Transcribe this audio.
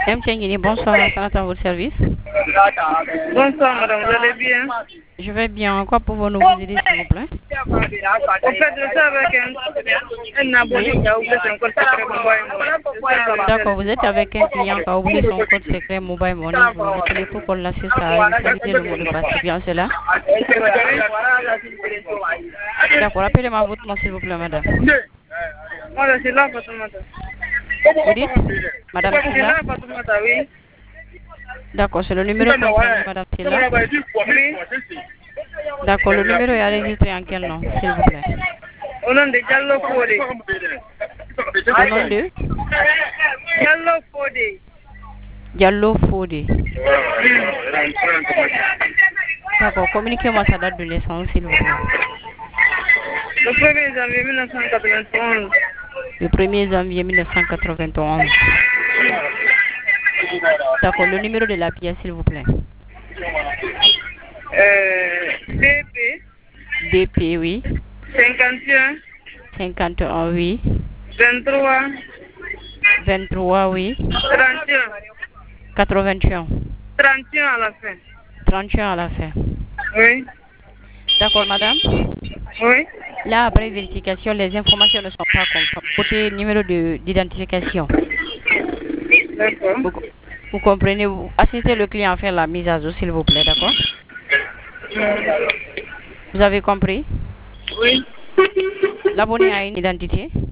Mtiengini, bonsoir, à votre service. Bonsoir madame, vous allez bien? Je vais bien. Quoi pouvons-nous vous aider, s'il vous plaît? En fait, je suis avec un abonné qui a oublié son code secret mobile. D'accord, vous êtes avec un client qui a oublié son code secret mobile money. Vous appelez pour qu'on l'assiste à utiliser le mot de passe. C'est bien cela? D'accord, appelez-moi votre nom, s'il vous plaît, madame. Moi, je suis là, Fatoumata. Vous dites? Madame Je suis Silla? là, Fatoumata, oui. D'accord, c'est le numéro concerné, madame Silla. Oui. D'accord, le numéro est enregistré en quel nom, s'il vous plaît? Au nom de Diallo Fodé. Au nom de Diallo Fodé. Diallo Fodé. D'accord, communiquez-moi sa date de naissance, s'il vous plaît. Le 1er janvier 1991. Le 1er janvier 1991. D'accord, le numéro de la pièce, s'il vous plaît. BP. BP, oui. 51. 51, oui. 23. 23, oui. 31. 81. 31 à la fin. 31 à la fin. Oui. D'accord, madame. Oui. Là, après vérification, les informations ne sont pas conformes. Côté numéro d'identification. D'accord. Vous comprenez, vous assistez le client à faire la mise à jour, s'il vous plaît, d'accord? Vous avez compris? Oui. L'abonné a une identité?